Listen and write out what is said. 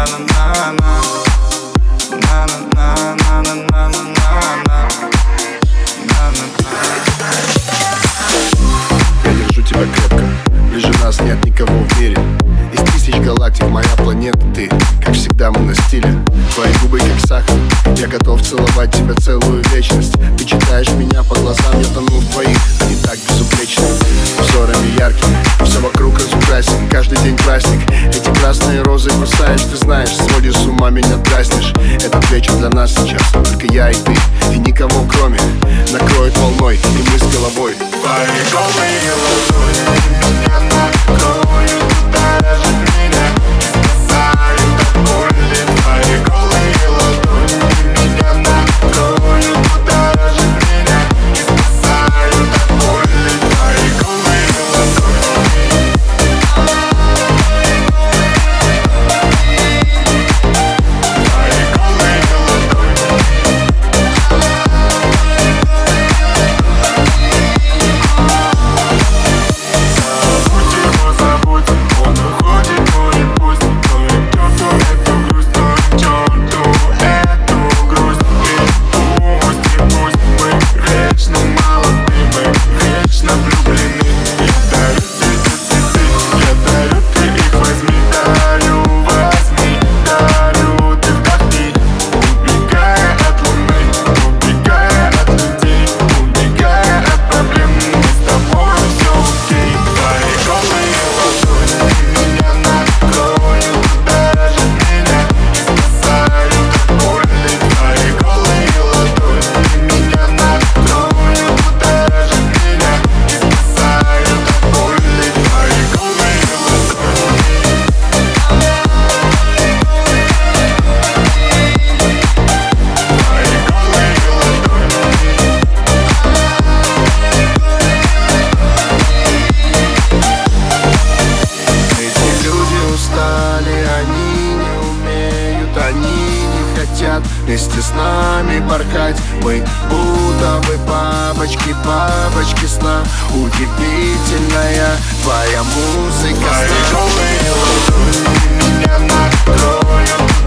Я держу тебя крепко, ближе нас нет никого в мире. Из тысяч галактик моя планета ты. Как всегда мы на стиле, твои губы как сахар. Я готов целовать тебя целую вечность. Ты читаешь меня по глазам, я тону в твоих. Они так безупречны, взорами яркими. Все вокруг разукрасен, каждый день праздник. Эти красные розы бросаешь, ты знаешь, сводишь с ума, меня дразнишь. Этот вечер для нас сейчас только я и ты, и никого кроме. Накроет волной, и мы с головой. Твои голые ладони меня накроют, будоражат меня, спасают от боли. Твои голые ладони меня накроют, будоражат меня, спасают от боли. Твои голые ладони. Твои голые ладони. Вместе с нами порхать. Мы будто бы бабочки, бабочки сна. Удивительная твоя музыка. Твои голые ладони меня накроют.